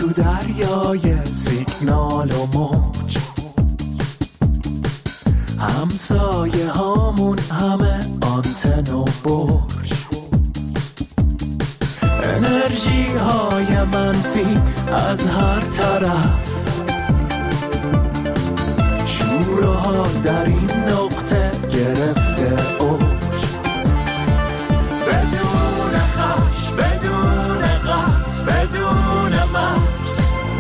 تو دریای سیگنال و موج، همسایه هامون همه آنتن و برج، انرژی های منفی از هر طرف، شور و حال در این نقطه گرفته اوج، بدون خش، بدون قط، بدون مرز،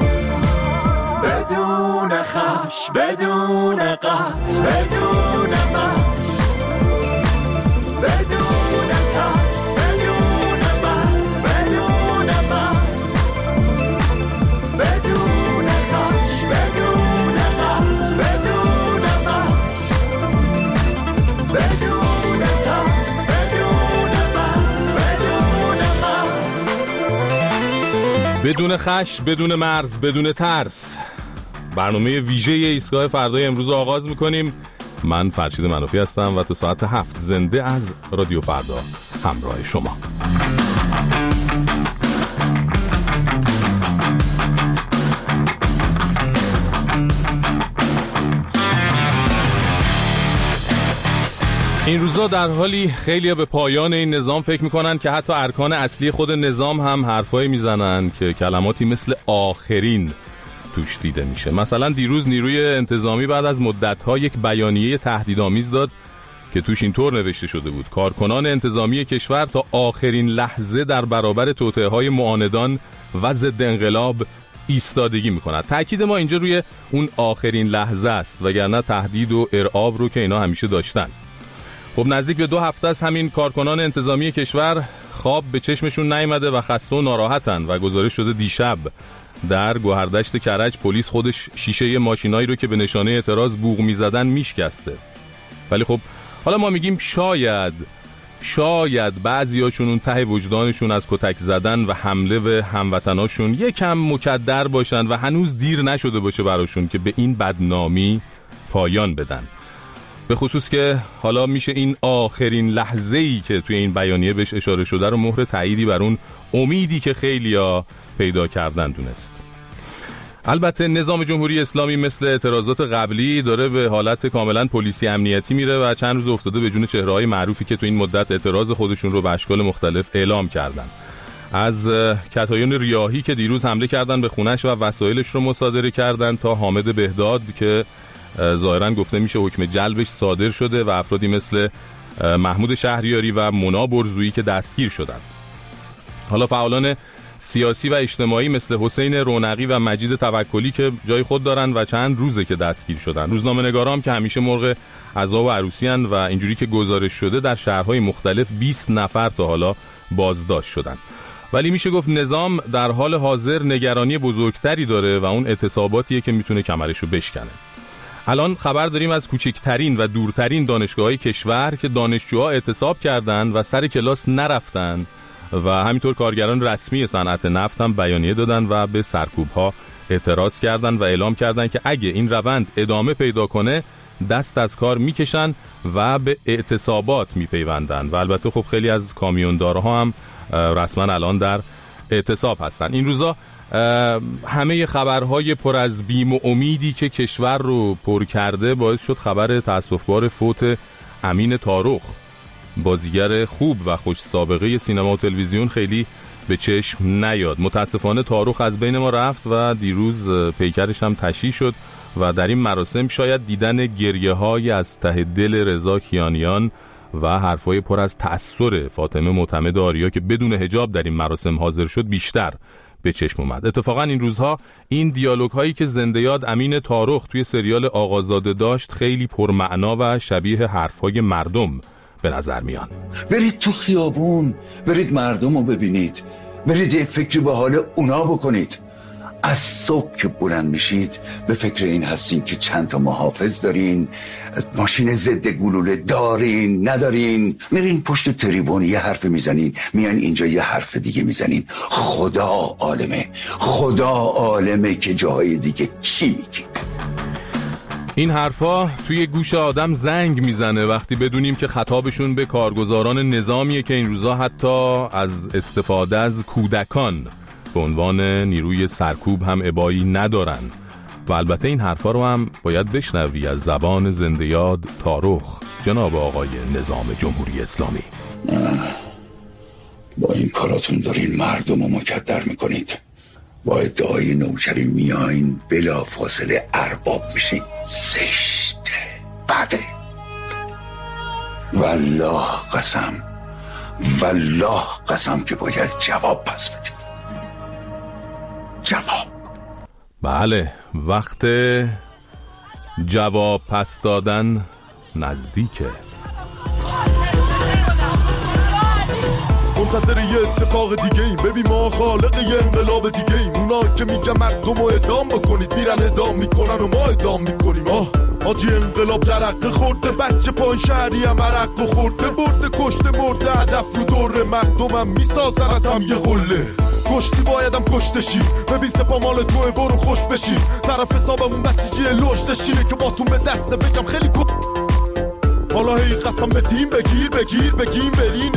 بدون خش، بدون قط، بدون مرز، بدون ترس، بدون مرز، بدون مرز، بدون خش، بدون قط، بدون مرز، بدون ترس، بدون مرز، بدون مرز، بدون خش، بدون مرز، بدون ترس. برنامه ویژه ایستگاه فردای امروز آغاز میکنیم. من فرشید منافی هستم و تا ساعت 7 زنده از رادیو فردا همراه شما. این روزا در حالی خیلی‌ها به پایان این نظام فکر میکنن که حتی ارکان اصلی خود نظام هم حرفایی میزنن که کلماتی مثل آخرین توش دیده میشه. مثلا دیروز نیروی انتظامی بعد از مدت‌ها یک بیانیه تهدیدآمیز داد که توش اینطور نوشته شده بود: کارکنان انتظامی کشور تا آخرین لحظه در برابر توطئه‌های معاندان و ضد انقلاب ایستادگی میکنند. تأکید ما اینجا روی اون آخرین لحظه است، وگرنه تهدید و ارعاب رو که اینا همیشه داشتن. خب نزدیک به 2 هفته از همین کارکنان انتظامی کشور خواب به چشمشون نیامده و خسته و ناراحتن و گزارش شده دیشب در گوهردشت کرج پلیس خودش شیشه ماشینایی رو که به نشانه اعتراض بوق می‌زدن میشکسته. ولی خب حالا ما میگیم شاید بعضیاشون اون ته وجدانشون از کتک زدن و حمله به هموطناشون یکم مکدر باشن و هنوز دیر نشده باشه براشون که به این بدنامی پایان بدن. به خصوص که حالا میشه این آخرین لحظه‌ای که توی این بیانیه بهش اشاره شده رو مهر تأییدی بر اون امیدی که خیلیا پیدا کردن دونست. البته نظام جمهوری اسلامی مثل اعتراضات قبلی داره به حالت کاملا پلیسی امنیتی میره و چند روز افتاده به جون چهره‌های معروفی که تو این مدت اعتراض خودشون رو به اشکال مختلف اعلام کردن. از کتایون ریاحی که دیروز حمله کردن به خونش و وسایلش رو مصادره کردن تا حامد بهداد که ظاهرا گفته میشه حکم جلبش صادر شده و افرادی مثل محمود شهریاری و مونا برزویی که دستگیر شدن. حالا فعالان سیاسی و اجتماعی مثل حسین رونقی و مجید توکلی که جای خود دارن و چند روزه که دستگیر شدن. روزنامه‌نگاران که همیشه مرغ عزا و عروسی ان و اینجوری که گزارش شده در شهرهای مختلف 20 نفر تا حالا بازداشت شدن. ولی میشه گفت نظام در حال حاضر نگرانی بزرگتری داره و اون اعتصاباتیه که میتونه کمرشو بشکنه. الان خبر داریم از کوچکترین و دورترین دانشگاه‌های کشور که دانشجوها اعتصاب کردن و سر کلاس نرفتن و همینطور کارگران رسمی صنعت نفت هم بیانیه دادن و به سرکوب‌ها اعتراض کردن و اعلام کردن که اگه این روند ادامه پیدا کنه دست از کار میکشن و به اعتصابات میپیوندن. و البته خب خیلی از کامیوندارها هم رسما الان در اعتصاب هستن. این روزا همه خبرهای پر از بیم و امیدی که کشور رو پر کرده باعث شد خبر تأسف‌بار فوت امین طارخ، بازیگر خوب و خوش سابقه سینما و تلویزیون، خیلی به چشم نیاد. متاسفانه طارخ از بین ما رفت و دیروز پیکرش هم تشییع شد و در این مراسم شاید دیدن گریه‌های از ته دل رضا کیانیان و حرفای پر از تأثر فاطمه معتمد آریا که بدون حجاب در این مراسم حاضر شد بیشتر به چشم اومد. اتفاقا این روزها این دیالوگ هایی که زنده یاد امین طارخ توی سریال آقازاده داشت خیلی پرمعنا و شبیه حرفهای مردم به نظر میان. برید تو خیابون، برید مردم رو ببینید، برید یه فکری به حال اونا بکنید. از صبح که بلند میشید به فکر این هستین که چند تا محافظ دارین، ماشین ضد گلوله دارین ندارین، میرین پشت تریبون یه حرف میزنین، میان اینجا یه حرف دیگه میزنین. خدا عالمه که جاهای دیگه چی میگید. این حرفا توی گوش آدم زنگ میزنه وقتی بدونیم که خطابشون به کارگزاران نظامیه که این روزا حتی از استفاده از کودکان به عنوان نیروی سرکوب هم ابایی ندارن و البته این حرفا رو هم باید بشنوی از زبان زنده یاد تارخ جناب آقای نظام جمهوری اسلامی. با این کاراتون دارین مردم رو مکدر میکنید. با ادعای نوکری میاین بلا فاصله ارباب میشین. زشته، بده. والله قسم که باید جواب پس بدید. جواب. بله، وقت جواب پس دادن نزدیکه. منتظر یه اتفاق دیگه ایم، ببین ما خالق یه انقلاب دیگه ایم. اونا که میگن مردم رو اعدام بکنید میرن اعدام میکنن و ما اعدام میکنیم. آجی انقلاب جرقه خورده، بچه پایین شهری هم عرق و خورده، برده کشته مرده، هدف رو دور مردمم میسازن از هم یه غله. کشتی بایدم کشته شی، ببین سپا مال توه برو خوش بشی. طرف حسابمون بسیجی لشته شینه که باتون به دسته بگم خیلی حالا هی قسم به تیم بگیم بریم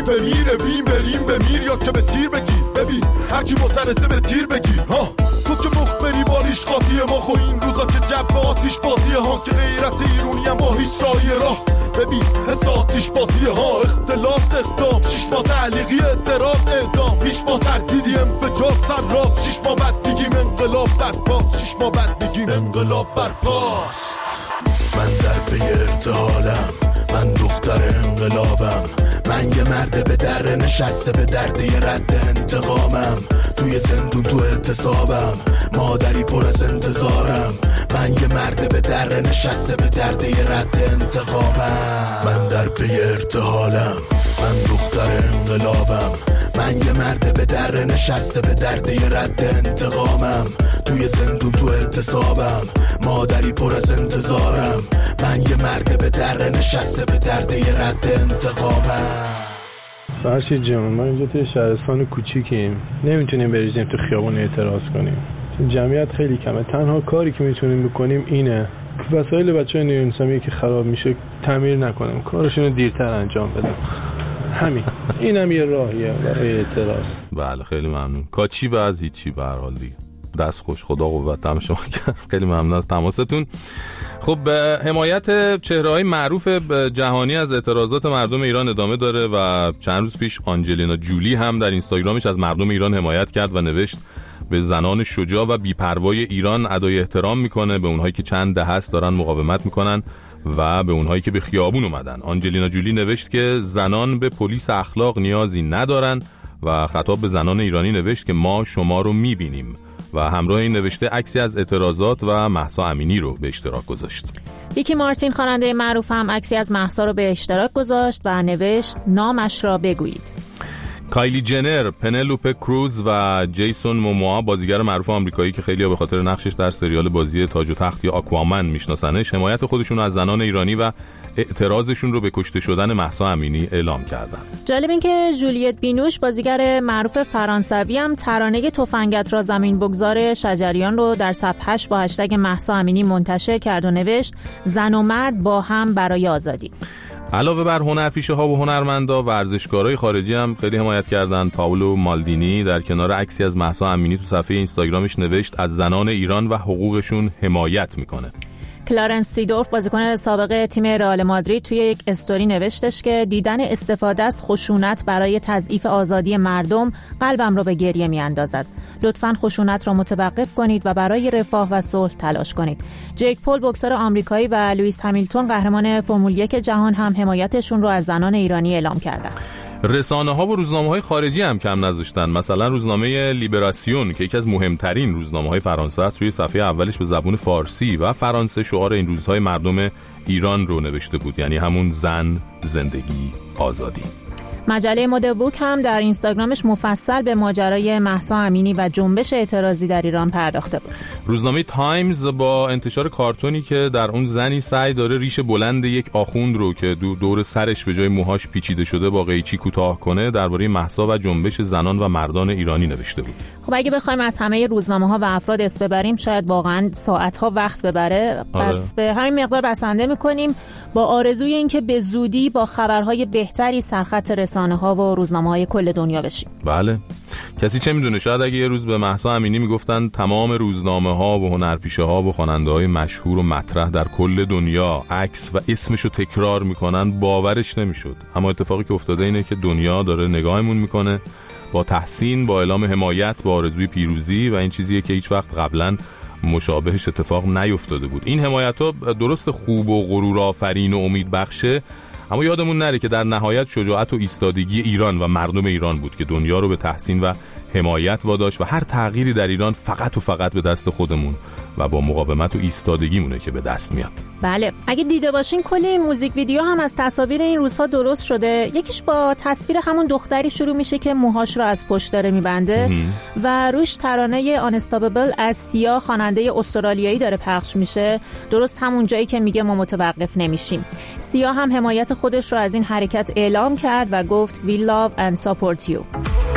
بریم بمیر یا که به تیر بگیر. ببین هر کی معترضه به تیر بگیر. ها تو که مخبری باریش قاطیه ما، خو این روزا که جو آتیش بازیه ها، که غیرت ایرونی هم با هیچ رای راه. ببین حس آتیش بازیه ها، اختلاس اقدام 6 ماه تعلیقی اعتراض اعدام، 8 ماه تردیدی انفجار سر راست، 6 ماه بعد میگیم انقلاب برپاست، 6 ماه بعد میگیم انقلاب برپاست. من در پی ارتحالم، من دختر انقلابم، من یه مرد به در نشسته به درد یه رد انتقامم، توی زندون تو اعتصابم، مادری پر از انتظارم، من یه مرد به در نشسته به درد یه رد انتقامم. من در پی ارتحالم، من دختر انقلابم، من یه مرد به در نشسته به درد یه رد انتقامم، توی زندون تو اعتصابم، مادری پر از انتظارم، من یه مرد به در نشسته به درد یه رد انتقامم. فرشید جان، ما اینجا توی شهرستان کوچیکیم، نمیتونیم بریزیم تو خیابون اعتراض کنیم، جمعیت خیلی کمه، تنها کاری که میتونیم بکنیم اینه وسایل بچه‌های نیروی انتظامی که خراب میشه تعمیر نکنیم، کارشونو دیرتر انجام بدیم. همین، اینم یه راهیه برای اعتراض. بله خیلی ممنون. کاچی به از هیچی به هر حال دیگه. دست خوش، خدا قوت هم شما کرد. خیلی ممنون از تماستون. خب حمایت چهره‌های معروف جهانی از اعتراضات مردم ایران ادامه داره و چند روز پیش آنجلینا جولی هم در اینستاگرامش از مردم ایران حمایت کرد و نوشت به زنان شجاع و بی‌پروای ایران ادای احترام میکنه، به اونهایی که چند دهه است دارن مقاومت میکنن و به اونهایی که به خیابون اومدن. آنجلینا جولی نوشت که زنان به پلیس اخلاق نیازی ندارن و خطاب به زنان ایرانی نوشت که ما شما رو میبینیم و همراه این نوشته عکسی از اعتراضات و مهسا امینی رو به اشتراک گذاشت. ریکی مارتین خواننده معروف هم عکسی از مهسا رو به اشتراک گذاشت و نوشت نامش را بگویید. کایلی جنر، پنلوپه کروز و جیسون موموا، بازیگر معروف آمریکایی که خیلی‌ها به خاطر نقشش در سریال بازی تاج و تخت یا آکوامن میشناسنش، حمایت خودشون از زنان ایرانی و اعتراضشون رو به کشته شدن مهسا امینی اعلام کردن. جالب این که جولیت بینوش، بازیگر معروف فرانسوی، هم ترانه تفنگت را زمین بگذار شجریان رو در صفحه‌اش با هشتگ مهسا امینی منتشر کرد و نوشت زن و مرد با هم برای آزادی. علاوه بر هنرپیشه‌ها و هنرمندا، ورزشکارای خارجی هم خیلی حمایت کردند. پاولو مالدینی در کنار عکسی از مهسا امینی تو صفحه اینستاگرامش نوشت از زنان ایران و حقوقشون حمایت میکنه. کلارنس سیدورف، بازیکن سابق تیم رئال مادرید، توی یک استوری نوشتش که دیدن استفاده از خشونت برای تضعیف آزادی مردم قلبم را به گریه میاندازد. لطفاً خشونت را متوقف کنید و برای رفاه و صلح تلاش کنید. جیک پول، بوکسور آمریکایی، و لوئیس همیلتون، قهرمان فرمول 1 جهان، هم حمایتشون رو از زنان ایرانی اعلام کردند. رسانه‌ها و روزنامه‌های خارجی هم کم نذاشتن. مثلا روزنامه لیبراسیون که یکی از مهمترین روزنامه‌های فرانسه است، روی صفحه اولش به زبان فارسی و فرانسه شعار این روزهای مردم ایران رو نوشته بود، یعنی همون زن، زندگی، آزادی. مجله مدبوک هم در اینستاگرامش مفصل به ماجرای مهسا امینی و جنبش اعتراضی در ایران پرداخته بود. روزنامه تایمز با انتشار کارتونی که در اون زنی سعی داره ریش بلند یک آخوند رو که دور سرش به جای موهاش پیچیده شده با قیچی کوتاه کنه، درباره مهسا و جنبش زنان و مردان ایرانی نوشته بود. خب اگه بخوایم از همه روزنامه‌ها و افراد اسم ببریم شاید واقعا ساعت‌ها وقت ببره. پس به همین مقدار بسنده می‌کنیم با آرزوی اینکه به زودی با خبرهای بهتری سرخط رسانه‌ها و روزنامه‌های کل دنیا بشیم. بله، کسی چه میدونه، شاید اگه یه روز به مهسا امینی میگفتن تمام روزنامه‌ها و هنرپیشه‌ها و خواننده‌های مشهور و مطرح در کل دنیا عکس و اسمشو تکرار میکنن باورش نمیشد. اما اتفاقی که افتاده اینه که دنیا داره نگاهمون میکنه با تحسین، با اعلام حمایت، با آرزوی پیروزی، و این چیزیه که هیچ وقت قبلا مشابهش اتفاق نیفتاده بود. این حمایت‌ها درست خوب و غرورآفرین و امید بخشه، اما یادمون نره که در نهایت شجاعت و ایستادگی ایران و مردم ایران بود که دنیا رو به تحسین و حمایت واداشت و هر تغییری در ایران فقط و فقط به دست خودمون و با مقاومت و ایستادگیمونه که به دست میاد. بله، اگه دیده باشین کلی موزیک ویدیو هم از تصاویر این روزها درست شده. یکیش با تصویر همون دختری شروع میشه که موهاش رو از پشت داره میبنده و روش ترانه آنستابل از سیا، خواننده استرالیایی داره پخش میشه، درست همون جایی که میگه ما متوقف نمیشیم. سیا هم حمایت خودش رو از این حرکت اعلام کرد و گفت We love and support you.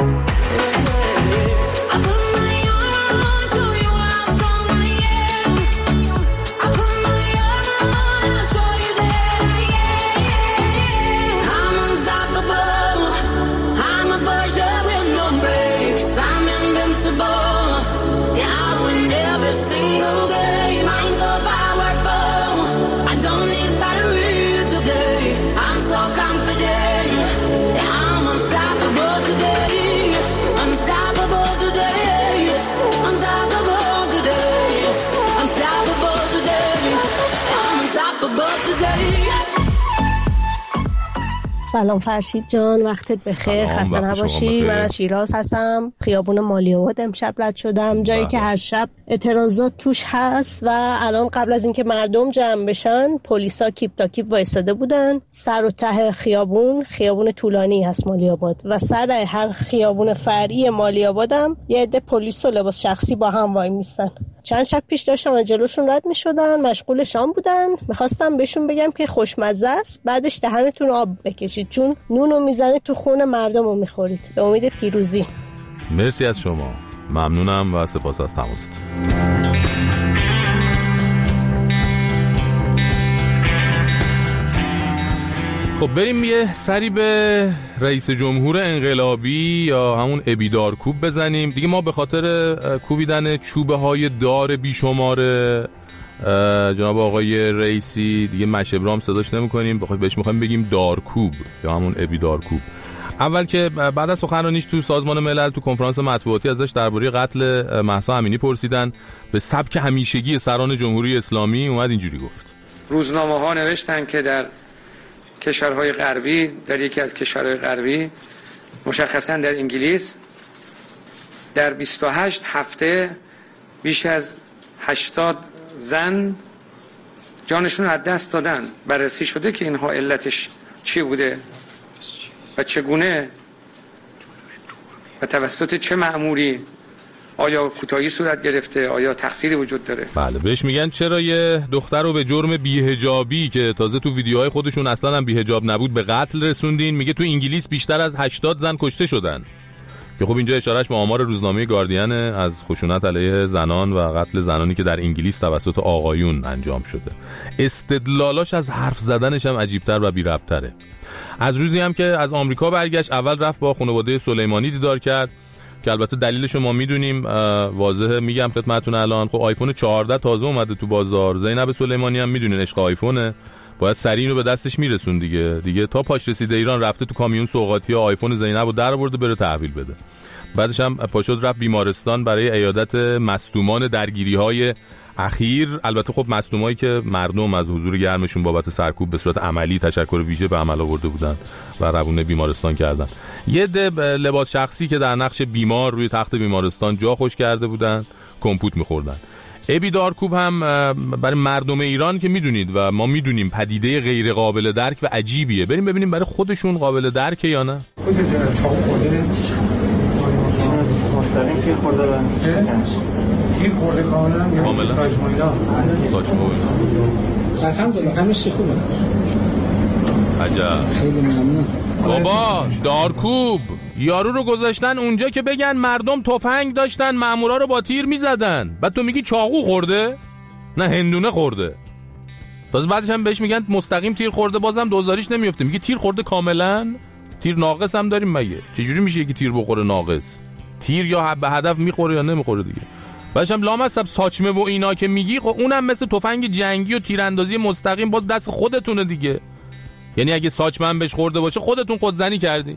سلام فرشید جان، وقتت بخیر، خسته نباشی. من از شیراز هستم، خیابون مالی آباد امشب رد شدم، جایی که هر شب اعتراضات توش هست و الان قبل از اینکه مردم جمع بشن پلیسا کیپ تا کیپ وایساده بودن. سر و ته خیابون طولانی هست مالی آباد و سر هر خیابون فرعی مالی آبادم یه عده پلیس و لباس شخصی با هم وای میستن. چند شب پیش داشتم از جلوشون رد میشدن، مشغول شام بودن، میخواستم بهشون بگم که خوشمزه است، بعدش دهنتون آب بکشید چون نونو میزنید تو خون مردم رو میخورید. به امید پیروزی. مرسی از شما، ممنونم و سپاس از تماستون. خب بریم یه سری به رئیس جمهور انقلابی یا همون ابی دارکوب بزنیم دیگه. ما به خاطر کوبیدن چوبه های دار بیشمار جناب آقای رئیسی دیگه مشبرام صداش نمی کنیم، بهش میخوایم بگیم دارکوب یا همون ابی دارکوب. اول که بعد از سخنرانیش تو سازمان ملل تو کنفرانس مطبوعاتی ازش درباره قتل مهسا امینی پرسیدن، به سبک همیشگی سران جمهوری اسلامی اومد اینجوری گفت: روزنامه ها نوشتن که در کشورهای غربی، در یکی از کشورهای غربی مشخصا در انگلیس، در 28 هفته بیش از 80 زن جانشون از دست دادن. بررسی شده که اینها علتش چی بوده و چگونه و توسط چه مأموری، آیا کوتاهی صورت گرفته، آیا تقصیری وجود داره. بله، بهش میگن چرا یه دختر رو به جرم بی‌حجابی که تازه تو ویدیوهای خودشون اصلا هم بی‌حجاب نبود به قتل رسوندین. میگه تو انگلیس بیشتر از 80 زن کشته شدن، که خب اینجا اشارهش به آمار روزنامه گاردین از خشونت علیه زنان و قتل زنانی که در انگلیس توسط آقایون انجام شده. استدلالاش از حرف زدنش هم عجیب‌تر و بی‌ربط‌تره. از روزی هم که از آمریکا برگشت اول رفت با خانواده سلیمانی دیدار کرد که البته دلیلش ما میدونیم، واضحه میگم خدمتتون الان. خب آیفون 14 تازه اومده تو بازار، زینب سلیمانی هم میدونین عشق آیفونه، باید سریع اینو به دستش میرسون دیگه تا پاش رسیده ایران رفته تو کامیون سوغاتی آیفون زینبو درآورده بره تحویل بده. بعدش هم پاشد رفت بیمارستان برای عیادت مصدومان درگیری‌های اخیر. البته خب مصدومایی که مردم از حضور گرمشون بابت سرکوب به صورت عملی تشکر ویژه به عمل آورده بودن و روونه بیمارستان کردن. یه لباس شخصی که در نقش بیمار روی تخت بیمارستان جا خوش کرده بودن، کمپوت می‌خوردن. ابی دارکوب هم برای مردم ایران که میدونید و ما میدونیم پدیده غیر قابل درک و عجیبیه. بریم ببینیم برای خودشون قابل درکه یا نه. مستقیم تیر خورده تیر خورده کاملا ساچمایلا الحمدلله همش خوبه. عجب. خیلی ممنون بابا دارکوب یارو رو گذاشتن اونجا که بگن مردم تفنگ داشتن مامورا رو با تیر میزدن، بعد تو میگی چاقو خورده؟ نه هندونه خورده. تازه بعدش هم بهش میگن مستقیم تیر خورده، بازم دوزاریش نمیفته، میگی تیر خورده کاملا. تیر ناقص هم داریم مگه؟ چجوری میشه که تیر بخوره ناقص؟ تیر یا به هدف میخوره یا نمیخوره دیگه. بعدش هم لامصب ساچمه و اینا که میگی، خب اونم مثل تفنگ جنگی و تیراندازی مستقیم باز دست خودتونه دیگه. یعنی اگه ساچمه بهش خورده باشه خودتون خودزنی کردین.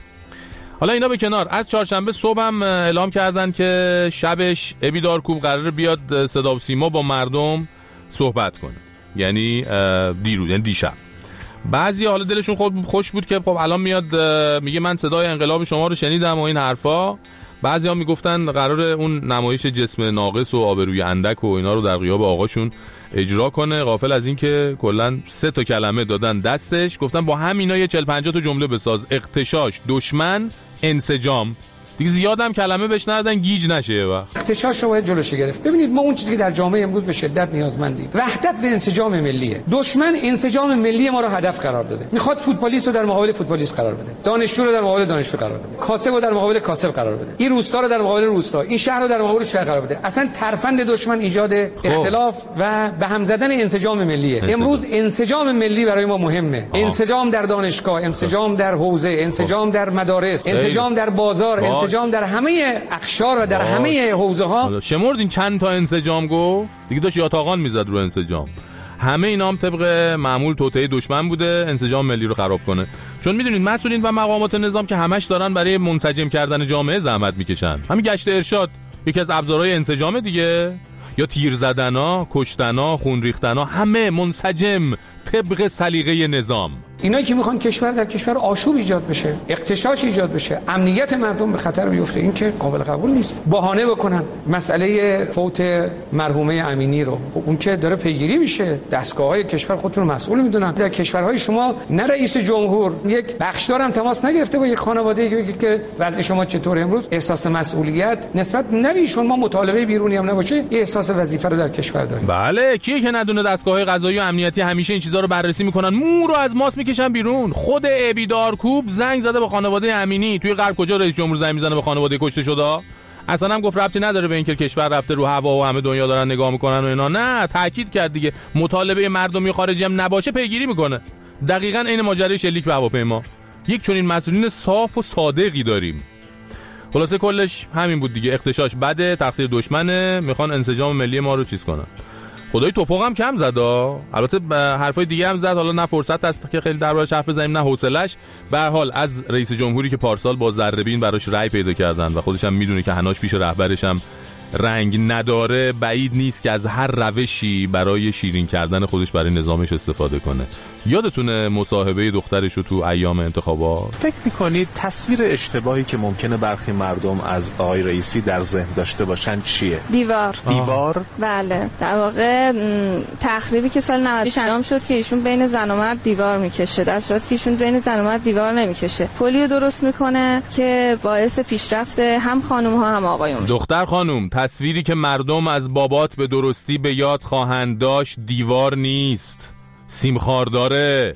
حالا اینا به کنار، از چهارشنبه صبح هم اعلام کردن که شبش ابی دارکوب قراره بیاد صدا و سیما با مردم صحبت کنه. یعنی دیروز، یعنی دیشب. بعضی حالا دلشون خوش بود که خب الان میاد میگه من صدای انقلاب شما رو شنیدم و این حرفا. بعضی ها میگفتن قراره اون نمایش جسم ناقص و آبروی اندک و اینا رو در غیاب آقاشون اجرا کنه، غافل از این که کلا 3 کلمه دادن دستش، گفتن با همینا یه 40-50 جمله بساز: اغتشاش، دشمن، انسجام. دیگه زیادم کلمه بهش ندادن گیج نشه یه وقت. اغتشاش رو باید جلوش گرفت. ببینید ما اون چیزی که در جامعه امروز به شدت نیازمندیم وحدت و انسجام ملیه. دشمن انسجام ملی ما رو هدف قرار داده، میخواد فوتبالیست رو در مقابل فوتبالیست قرار بده، دانشجو رو در مقابل دانشجو قرار بده، کاسب رو در مقابل کاسب قرار بده، این روستا رو در مقابل روستا، این شهر رو در مقابل شهر قرار بده. اصلا ترفند دشمن ایجاد اختلاف و به هم زدن انسجام ملیه. امروز انسجام ملی برای ما مهمه. انسجام در دانشگاه، انسجام در حوزه، انسجام در مدارس، انسجام در بازار، انسجام در همه اقشار و در همه حوزه ها. شمردین چند تا انسجام گفت دیگه، داشت یاتاقان میزد رو انسجام. همه اینا هم طبق معمول توطئه دشمن بوده انسجام ملی رو خراب کنه. چون میدونید مسئولین و مقامات نظام که همش دارن برای منسجم کردن جامعه زحمت میکشن. همین گشت ارشاد یکی از ابزارهای انسجام دیگه، یا تیر زدنا، کشتنا، خون ریختنا، همه منسجم طبق سلیقه نظام. اینایی که میخوان کشور در کشور آشوب ایجاد بشه، اغتشاش ایجاد بشه، امنیت مردم به خطر بیفته، این که قابل قبول نیست. بهانه بکنن مسئله فوت مرحومه امینی رو، خب اون که داره پیگیری میشه، دستگاه‌های کشور خودتون رو مسئول میدونن. در کشورهای شما نه رئیس جمهور یک بخشدار هم تماس نگرفته با یک خانواده که بگه که وضع شما چطوره. امروز احساس مسئولیت نسبت نمیشون، ما مطالبه بیرونی هم نباشه، یه احساس وظیفه رو در کشور داریم. بله، کیه که ندونه دستگاه‌های قضایی و امنیتی همیشه این چیزا رو بررسی میکنن، مو رو از ماس میکشن بیرون. خود ابی دارکوب زنگ زده به خانواده امینی. توی غرب کجا رئیس جمهور زنگ میزنه به خانواده کشته شده؟ اصلا هم گفت ربطی نداره به این که کشور رفته رو هوا و همه دنیا دارن نگاه میکنن و اینا. نه، تاکید کرد دیگه مطالبه مردمی خارجی هم نباشه پیگیری میکنه. دقیقاً عین ماجرای شلیک به هواپیما. یک چنین مسئولین صاف و صادقی داریم. خلاصه کلش همین بود دیگه. اغتشاش بده، تقصیر دشمنه، میخوان انسجام ملی ما رو چیز کنن. خدای توپق هم کم زد. البته حرفای دیگه هم زد، حالا نه فرصت هست که خیلی دربارش حرف بزنیم نه حوصله‌اش. به هر حال از رئیس جمهوری که پارسال با ذره‌بین براش رأی پیدا کردن و خودش هم میدونه که هناش پیش رهبرش هم رنگ نداره، بعید نیست که از هر روشی برای شیرین کردن خودش برای نظامش استفاده کنه. یادتونه مصاحبه دخترش رو تو ایام انتخابات؟ فکر میکنید تصویر اشتباهی که ممکنه برخی مردم از آقای رئیسی در ذهن داشته باشن چیه؟ دیوار؟ بله، در واقع تخریبی که سال 90 انجام شد که ایشون بین زن و مرد دیوار میکشه، در صورتی که ایشون بین زن و مرد دیوار نمیکشه. پلیو درست میکنه که باعث پیشرفت هم خانم ها هم آقایون. دختر خانم، تصویری که مردم از بابات به درستی به یاد خواهند داشت دیوار نیست، سیمخارداره،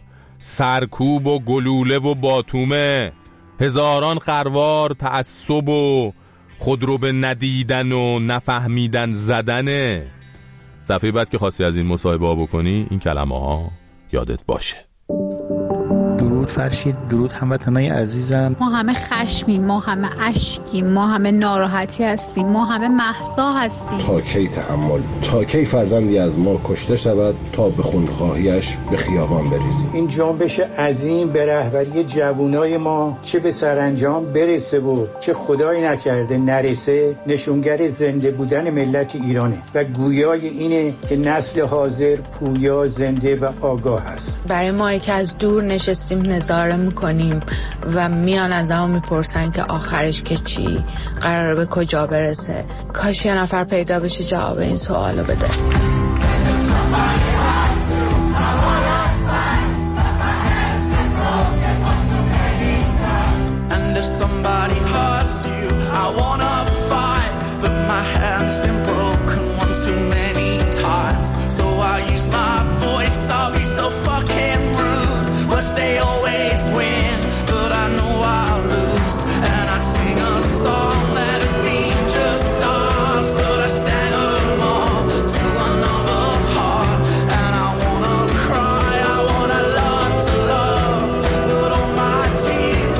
سرکوب و گلوله و باتومه، هزاران خروار تعصب و خود رو به ندیدن و نفهمیدن زدنه. دفعه بعد که خواستی از این مصاحبه ها بکنی این کلمه ها یادت باشه. درود فرشید، درود هموطنای عزیزم. ما همه خشمیم، ما همه اشکیم، ما همه ناراحتی هستیم، ما همه مهسا هستیم. تا کی تحمل؟ تا کی فرزندی از ما کشته شود تا به خونخواهیش به خیابان بریزیم؟ این جنبش عظیم به رهبری جوانای ما چه به سرانجام برسه و چه خدای نکرده نرسه، نشونگر زنده بودن ملت ایرانه و گویای اینه که نسل حاضر پویا، زنده و آگاه است. برای ما که از دور نشستیم نظاره میکنیم و میان از همون میپرسن که آخرش که چی، قراره به کجا برسه. کاش یه نفر پیدا بشه جواب این سوالو بده. They always win, but I know I'll lose. And I'd sing a song that'd be just stars, but I sang them all to another heart. And I wanna cry, I wanna learn to love, but all my tears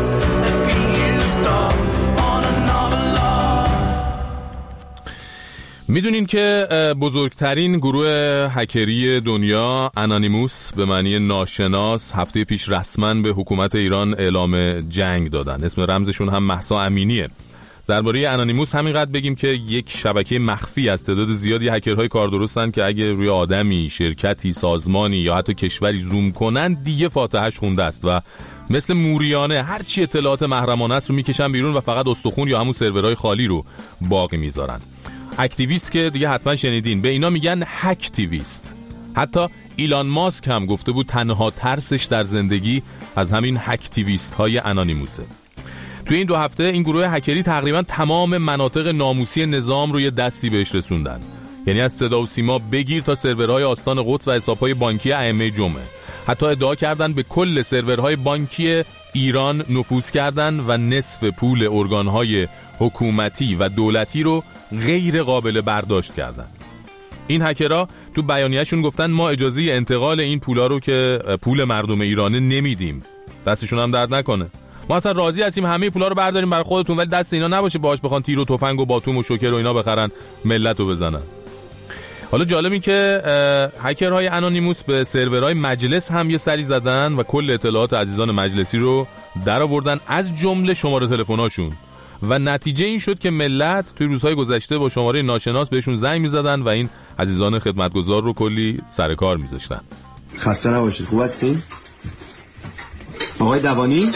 میدونین که بزرگترین گروه هکری دنیا انانیموس به معنی ناشناس هفته پیش رسما به حکومت ایران اعلام جنگ دادن. اسم رمزشون هم مهسا امینیه. درباره انانیموس همینقدر بگیم که یک شبکه مخفی از تعداد زیادی هکرهای کار درستن که اگه روی آدمی، شرکتی، سازمانی یا حتی کشوری زوم کنن دیگه فاتحه‌اش خونده است و مثل موریانه هر چی اطلاعات محرمانه است رو میکشن بیرون و فقط استخون یا همون سرورهای خالی رو باقی میذارن. اکتیویست که دیگه حتما شنیدین، به اینا میگن هکتیویست. حتی ایلان ماسک هم گفته بود تنها ترسش در زندگی از همین هکتیویست های انانیموسه. توی این 2 هفته این گروه هکری تقریبا تمام مناطق ناموسی نظام رو یه دستی بهش رسوندن. یعنی از صدا و سیما بگیر تا سرورهای آستان قدس و حسابهای بانکی ائمه جمعه. حتی ادعا کردن به کل سرورهای بانکی ایران نفوذ کردن و نصف پول ارگانهای حکومتی و دولتی رو غیر قابل برداشت کردن. این هکرها تو بیانیه‌شون گفتن ما اجازه انتقال این پولا رو که پول مردم ایرانه نمیدیم. دستشون هم درد نکنه. ما اصلا راضی هستیم همه پولا رو برداریم برای خودتون، ولی دست اینا نباشه باهاش بخوان تیر و تفنگ و باتوم و شوکر و اینا بخرن ملت رو بزنن. حالا جالب این که هکرهای انانیموس به سرورهای مجلس هم یه سری زدن و کل اطلاعات عزیزان مجلسی رو در آوردن، از جمله شماره تلفن‌هاشون، و نتیجه این شد که ملت توی روزهای گذشته با شماره ناشناس بهشون زنگ می‌زدن و این عزیزان خدمتگزار رو کلی سر کار می‌ذاشتن. خسته نباشید. خوب هستین؟ آقای دوانی؟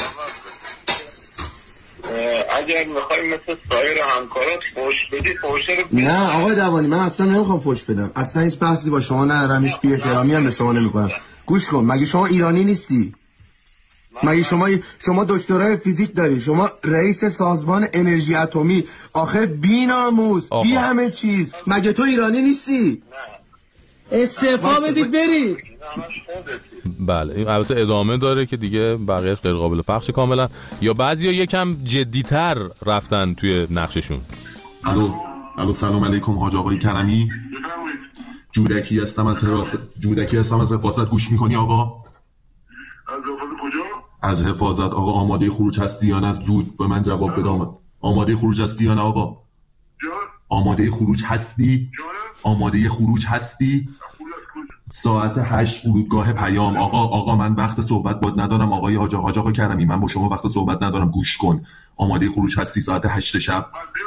اگر میخوایی مثل سایر همکارات فوش بدی فوشه رو نه آقای دوانی، من اصلا نمیخوام فوش بدم، اصلا هیچ بحثی با شما ندارم، هیچ بی احترامی هم به شما نمیکنم. گوش کن، مگه شما ایرانی نیستی؟ مگه شما دکترای فیزیک داری، شما رئیس سازمان انرژی اتمی، آخه بی ناموس بی همه چیز، مگه تو ایرانی نیستی؟ استعفا بدید برید. بله این البته ادامه داره که دیگه بقیه‌اش غیر قابل پخش کاملا، یا بعضیا یکم جدی‌تر رفتن توی نقششون. الو سلام علیکم حاج آقای کرمی. جودکی هستم از حفاظت. گوش میکنی آقا؟ از حفاظت کجا؟ از حفاظت آقا. آماده خروج هستی یا نه؟ زود به من جواب بده. آماده خروج هستی یا نه آقا؟ آماده خروج هستی؟ آماده خروج هستی؟ ساعت 8 فرودگاه پیام. آقا من وقت صحبت باد ندارم آقای حاج آقا کرمی، من با شما وقت صحبت ندارم. گوش کن، آماده خروج هستی ساعت 8 شب.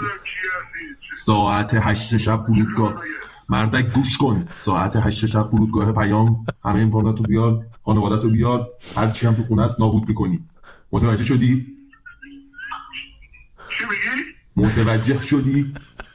ساعت 8 شب فرودگاه مردک. گوش کن، ساعت 8 شب فرودگاه پیام. همه امکاناتو بیار، خانواده‌تو بیار، هر چی هم تو خونه است نابود می‌کنی. متوجه شدی؟ چی میگی؟ متوجه شدی؟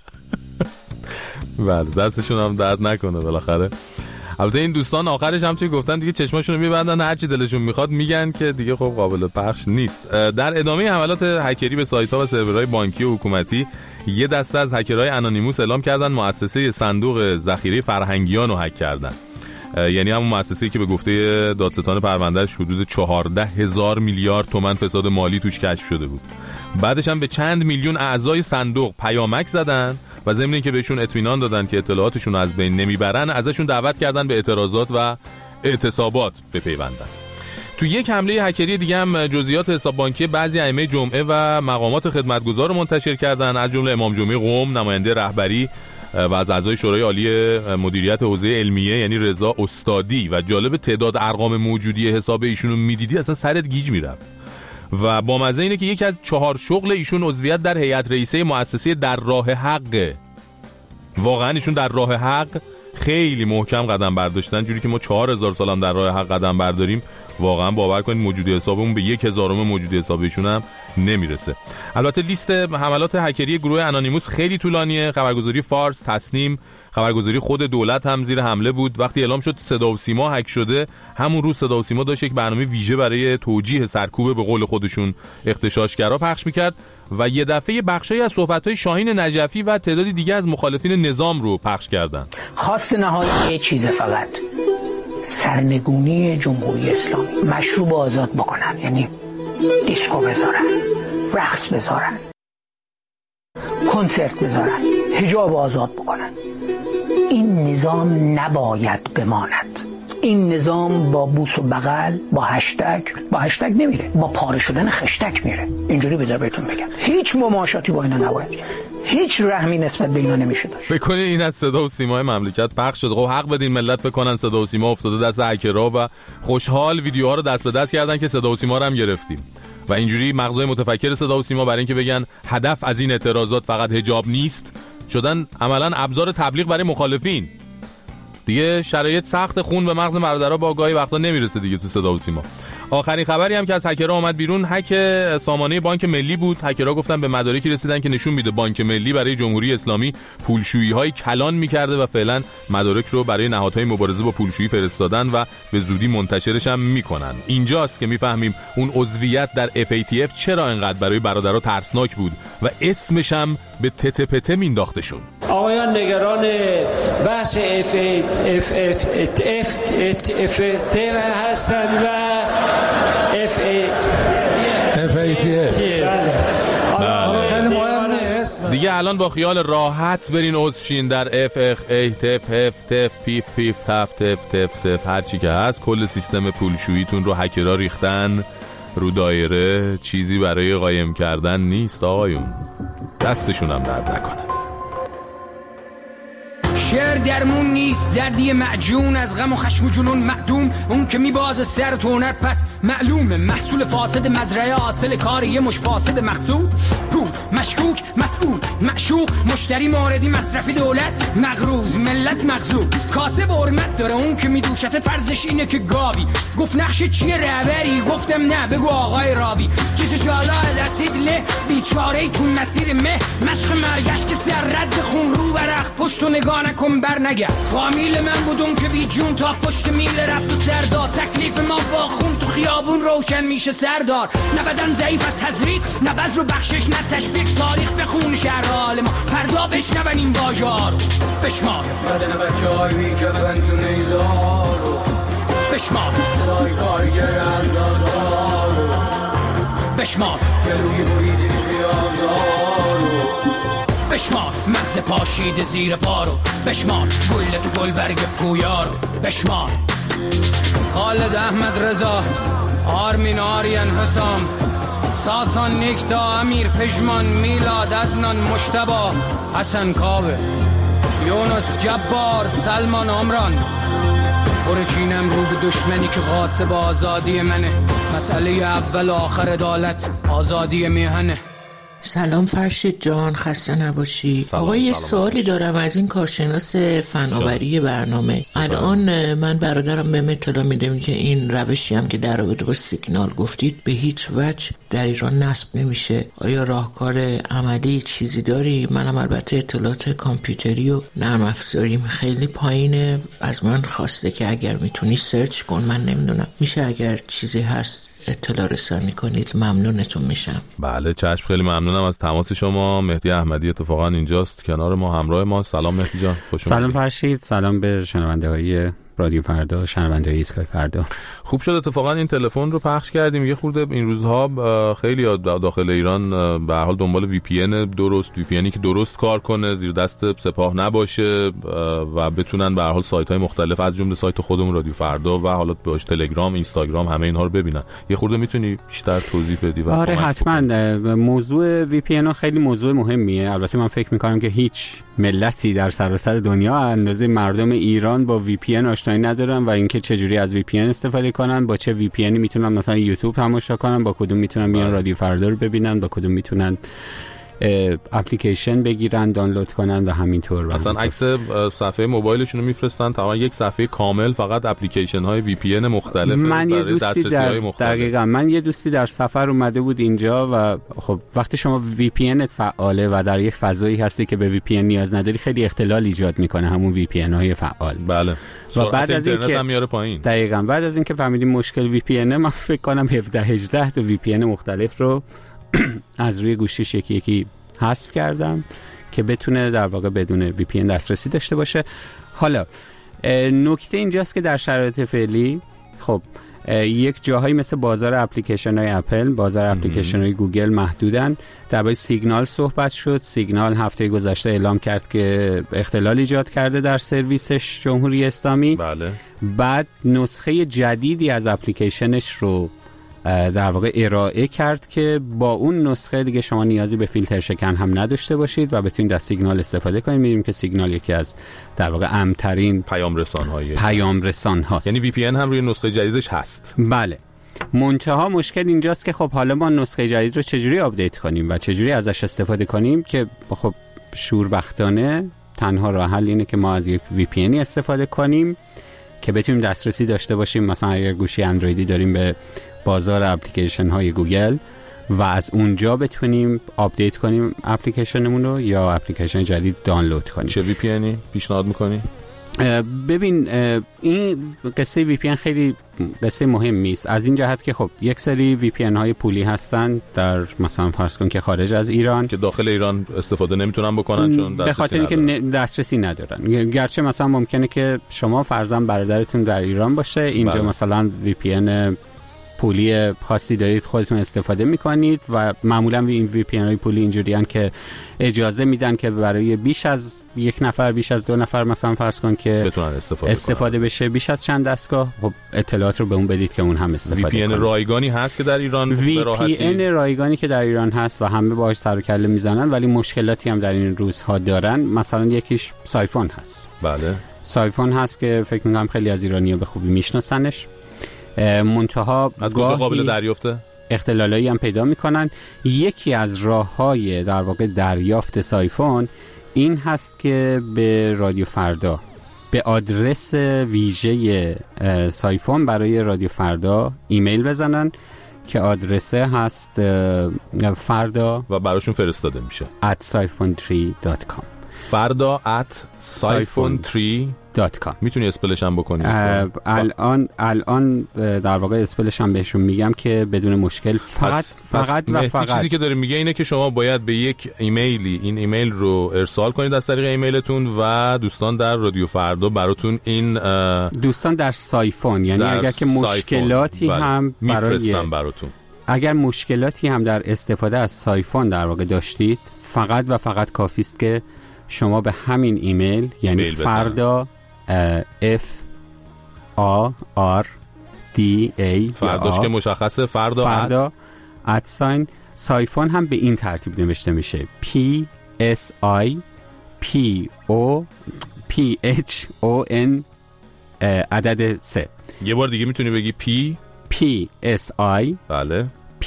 بله دستشون هم درد نکنه بالاخره. البته این دوستان آخرش هم توی گفتن دیگه چشماشون رو میبندن، هر چی دلشون میخواد میگن که دیگه خب قابل پخش نیست. در ادامه حملات هکری به سایت‌ها و سرورهای بانکی و حکومتی، یه دسته از هکرهای انانیموس اعلام کردن مؤسسه صندوق ذخیره فرهنگیان رو هک کردن. یعنی همون مؤسسه‌ای که به گفته دادستان پروندهش حدود 14,000 میلیارد تومان فساد مالی توش کشف شده بود. بعدش هم به چند میلیون اعضای صندوق پیامک زدن و ضمن اینکه بهشون اطمینان دادن که اطلاعاتشون از بین نمیبرن، ازشون دعوت کردن به اعتراضات و اعتصابات بپیوندن. تو یک حمله هکری دیگه هم جزئیات حساب بانکی بعضی ائمه جمعه و مقامات خدمتگزار رو منتشر کردن، از جمله امام جمعه قم، نماینده رهبری و از اعضای شورای عالی مدیریت حوزه علمیه یعنی رضا استادی. و جالب تعداد ارقام موجودی حساب ایشونو میدیدی اصلا سرت گیج میرفت. و با مزه اینه که یکی از 4 شغل ایشون عضویت در هیئت رئیسه مؤسسه در راه حق. واقعا ایشون در راه حق خیلی محکم قدم برداشتن، جوری که ما 4000 سالم در راه حق قدم برداریم واقعا باور کنید موجودی حسابمون به 1000 موجودی حساب ایشون هم نمیرسه. البته لیست حملات هکری گروه انانیموس خیلی طولانیه. خبرگزاری فارس، تسنیم، خبرگزاری خود دولت هم زیر حمله بود. وقتی اعلام شد صدا و سیما هک شده، همون روز صدا و سیما داشت یک برنامه ویژه برای توجیه سرکوب به قول خودشون اغتشاشگرا پخش میکرد و یه دفعه بخشایی از صحبت‌های شاهین نجفی و تعدادی دیگه از مخالفین نظام رو پخش کردن. خواست نهایی یه چیزه، فقط سرنگونی جمهوری اسلامی. مشروب آزاد بکنن، یعنی دیسکو بذارن، رقص بذارن، کنسرت بذارن، حجاب آزاد بکنن. این نظام نباید بماند. این نظام با بوس و بغل، با هشتگ نمیره، با پاره شدن خشتک میره. اینجوری بذار بهتون بگم، هیچ مماشاتی با اینا نباید کرد. هیچ رحمی نسبت به اینا نمیشه داشت. فکر کنید این از صدا و سیمای مملکت پخش شد. خب حق بدین ملت فکر کنن صدا و سیما افتاده دست هکرها و خوشحال ویدیوها رو دست به دست کردن که صدا و سیما رو هم گرفتیم و اینجوری مغزای متفکر صدا و سیما برای اینکه بگن هدف از این اعتراضات فقط حجاب نیست، شدن عملاً ابزار تبلیغ برای مخالفین. دیگه شرایط سخت، خون به مغز برادرها با گاهی وقتا نمیرسه دیگه تو صدا و سیما. آخرین خبری هم که از هکرها اومد بیرون، هک سامانه بانک ملی بود. هکرها گفتن به مدارکی رسیدن که نشون میده بانک ملی برای جمهوری اسلامی پولشویی‌های کلان میکرده و فعلا مدارک رو برای نهادهای مبارزه با پولشویی فرستادن و به زودی منتشرش هم میکنن. اینجاست که میفهمیم اون عضویت در FATF چرا انقدر برای برادرها ترسناک بود و اسمش هم به تته پته مینداختشون. آقایان نگران بحث FATF هستن و دیگه الان با خیال راحت برین عضو شین در FATF پیف پیف تف تف تف تف هر چی که هست. کل سیستم پولشوییتون رو هکرها ریختن رو دایره، چیزی برای قایم کردن نیست آقایون. دستشون هم درد نکنه. شعر درمون نیست، دردی معجون از غم و خشم و جنون معدوم. اون که میبازه سر تونت پس معلومه محصول فاسد مزرعه، حاصل کار یه مش فاسد مقصود. پول مشکوک مسئول معشوق، مشتری موردی مصرفی دولت مغروز ملت مغزوب. کاسب حرمت داره اون که میدوشت، فرضش اینه که گاوی گفت نقش چیه رهبری، گفتم نه بگو آقای راوی. چیز جالا رسید له بیچاره تو مسیر مه، مشق مرگش که سر رد خون رو ورق پشت و نگاه نکن بر نگرد. فامیل من بودم که بی جون تا پشت میل رفت و سردار. تکلیف ما با خون تو خیابون روشن میشه سردار. نه بدن ضعیف از تزریق، نه بذر و بخشش، نه تشویق. تاریخ بخون شهر حال ما، فردا بشنونیم باجارو بشمار بدن بچه‌های بی کفن تو نیزارو بشمار صدای کارگر عزادارو بشمار گلوی بریده بیازارو بشمار مغز پاشید زیر پارو بشمار گل تو گل برگ پویارو بشمار خالد احمد رضا آرمین آریان حسام ساسان نکتا امیر پژمان میلاد عدنان مجتبی حسن کاوه یونس جبار سلمان عمران برچینم رو به دشمنی که غاصب آزادی منه. مسئله اول و آخر عدالت آزادی میهنه. سلام فرشید جان، خسته نباشی. آقا یه سوالی دارم از این کارشناس فناوری برنامه. الان من برادرم به اطلاع میدم که این روشی هم که در رابطه با سیگنال گفتید به هیچ وجه در ایران نصب نمیشه. آیا راهکار عملی چیزی داری؟ منم البته اطلاعات کامپیوتری و نرم افزاریم خیلی پایینه. از من خواسته که اگر میتونی سرچ کن، من نمیدونم میشه اگر چیزی هست اطلاع رسانی کنید ممنونتون میشم. بله چشم، خیلی ممنونم از تماس شما. مهدی احمدی اتفاقا اینجاست کنار ما، همراه ما. سلام مهدی جان، خوش اومدید. سلام فرشید، سلام به شنونده‌های رادیو فردا، شنونده‌های اسکای فردا. خوب شد اتفاقا این تلفن رو پخش کردیم. یه خورده این روزها خیلی داخل ایران به هر حال دنبال وی پی ان درست، وی پی انی که درست کار کنه، زیر دست سپاه نباشه و بتونن به هر حال سایت‌های مختلف از جمله سایت خودمون رادیو فردا و حالا باش تلگرام، اینستاگرام، همه اینها رو ببینن. یه خورده میتونی بیشتر توضیح بدی؟ آره حتما. موضوع وی پی ان خیلی موضوع مهمیه. البته من فکر می‌کنم که هیچ ملتی در سراسر دنیا اندازه مردم ایران با وی پی ان آشنایی ندارن و اینکه چجوری از وی پی ان استفاده کنن، با چه وی پی ان میتونن مثلا یوتیوب تماشا کنن، با کدوم میتونن بیان رادیو فردا رو ببینن، با کدوم میتونن اپلیکیشن بگیرن دانلود کنن و همینطور. اصلا عکس صفحه موبایلشون رو میفرستن، تمام یک صفحه کامل فقط اپلیکیشن های وی پی ان مختلف برای دسترسی‌های مختلف. دقیقاً من یه دوستی در سفر اومده بود اینجا و خب وقتی شما وی پی ان فعاله و در یک فضایی هستی که به وی پی ان نیاز نداری، خیلی اختلال ایجاد میکنه همون وی پی ان های فعال. بله. و بعد از اینکه هم میاره پایین. دقیقاً بعد از اینکه فهمیدیم مشکل وی پی ان، من فکر کنم 17-18 تا وی پی ان مختلف رو از روی گوشیش یکی حذف کردم که بتونه در واقع بدون وی پی ان دسترسی داشته باشه. حالا نکته اینجاست که در شرایط فعلی خب یک جاهایی مثل بازار اپلیکیشن های اپل، بازار اپلیکیشن های گوگل محدودن. درباره سیگنال صحبت شد. سیگنال هفته گذشته اعلام کرد که اختلال ایجاد کرده در سرویسش جمهوری اسلامی. بله. بعد نسخه جدیدی از اپلیکیشنش رو در واقع ارائه کرد که با اون نسخه دیگه شما نیازی به فیلتر شکن هم نداشته باشید و بتونید از سیگنال استفاده کنید. می‌بینیم که سیگنال یکی از در واقع امن‌ترین پیام رسان هاست. یعنی VPN هم روی نسخه جدیدش هست. بله. منتها مشکل اینجاست که خب حالا ما نسخه جدید رو چجوری آپدیت کنیم و چجوری ازش استفاده کنیم، که خب شوربختانه تنها راه حل اینه که ما از یک VPN استفاده کنیم که بتونیم دسترسی داشته باشیم. مثلا اگر گوشی اندرویدی داریم به بازار اپلیکیشن های گوگل و از اونجا بتونیم آپدیت کنیم اپلیکیشنمون رو یا اپلیکیشن جدید دانلود کنیم. چه VPNی پیشنهاد میکنی؟ ببین این قصه VPN خیلی قصه مهمی است از این جهت که خب یک سری VPN های پولی هستن در مثلا فرض کن که خارج از ایران که داخل ایران استفاده نمیتونن بکنن چون به خاطر اینکه دسترسی ندارن. گرچه مثلا ممکنه که شما فرضاً برادرتون در ایران باشه، اینجا مثلا VPN پولی خاصی دارید خودتون استفاده میکنید و معمولا این VPN های پولی اینجوریان که اجازه میدن که برای بیش از یک نفر، بیش از 2 نفر مثلا فرض کن که بتونن استفاده بشه بیش از چند دستگاه، خب اطلاعات رو به اون بدید که اون هم استفاده کنه. VPN رایگانی هست که در ایران به راحتی VPN رایگانی که در ایران هست و همه باهاش سر و کله میزنن، ولی مشکلاتی هم در این روزها دارن. مثلا یکیش سایفون هست. بله، سایفون هست که فکر می‌کنم خیلی از ایرانی‌ها به خوبی میشناسنش. منتها از کجا قابل دریافته؟ اختلالایی هم پیدا میکنن. یکی از راه‌های در واقع دریافت سایفون این هست که به رادیو فردا، به آدرس ویژه سایفون برای رادیو فردا ایمیل بزنن که آدرسه هست فردا و براشون فرستاده میشه @siphon3.com فردا @siphon3.com. میتونی اسپلش هم بکنی؟ الان در واقع اسپلش هم بهشون میگم که بدون مشکل. فقط چیزی که داره میگه اینه که شما باید به یک ایمیلی این ایمیل رو ارسال کنید از طریق ایمیلتون و دوستان در رادیو فردا براتون این دوستان در سایفون، یعنی اگر که مشکلاتی هم براتون اگر مشکلاتی هم در استفاده از سایفون در واقع داشتید، فقط کافی است که شما به همین ایمیل یعنی فردا FARDA فرداش که مشخصه فردا سایفون هم به این ترتیب نوشته میشه PSIPHON عدد 3. یه بار دیگه میتونی بگی PSI بله